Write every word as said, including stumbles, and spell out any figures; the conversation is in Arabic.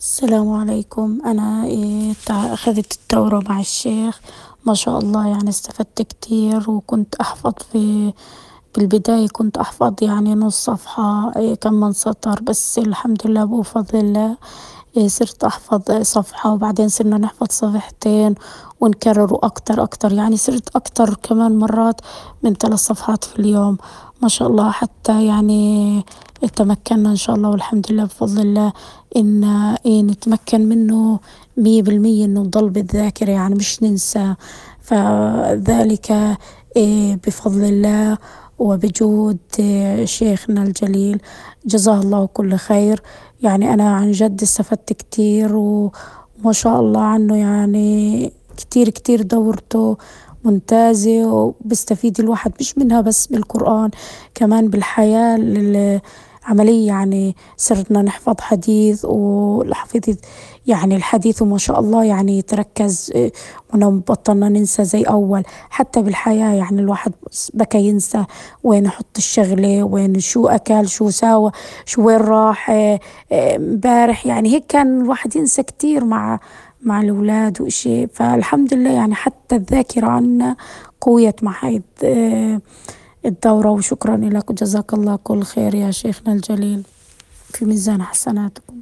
السلام عليكم. أنا إيه تع- أخذت الدورة مع الشيخ، ما شاء الله يعني استفدت كتير، وكنت أحفظ في بالبداية كنت أحفظ يعني نص صفحة، إيه كم من سطر، بس الحمد لله بفضل الله إيه صرت أحفظ صفحة، وبعدين صرنا نحفظ صفحتين ونكرروا أكتر أكتر، يعني صرت أكتر كمان مرات من ثلاث صفحات في اليوم. ما شاء الله، حتى يعني تمكنا إن شاء الله والحمد لله بفضل الله إن إيه نتمكن منه مية بالمية، إنه نضل بالذاكرة يعني مش ننسى. فذلك إيه بفضل الله وبجود إيه شيخنا الجليل، جزاه الله كل خير. يعني أنا عن جد استفدت كتير، وما شاء الله عنه، يعني كتير كتير دورته ممتازة، وبستفيد الواحد مش منها بس بالقرآن، كمان بالحياة العملية. يعني صرنا نحفظ حديث والحفظ، يعني الحديث وما شاء الله يعني يتركز، إيه، ونبطلنا ننسى زي أول. حتى بالحياة يعني الواحد بس بكى ينسى وين يحط الشغلة، وين شو أكل، شو ساوى، شو وين راح آه، آه، امبارح. يعني هيك كان الواحد ينسى كتير مع مع الأولاد وإشي. فالحمد لله يعني حتى الذاكرة عنا قويت مع هاي آه، الدورة. وشكرا لك وجزاك الله كل خير يا شيخنا الجليل، في ميزان حسناتكم.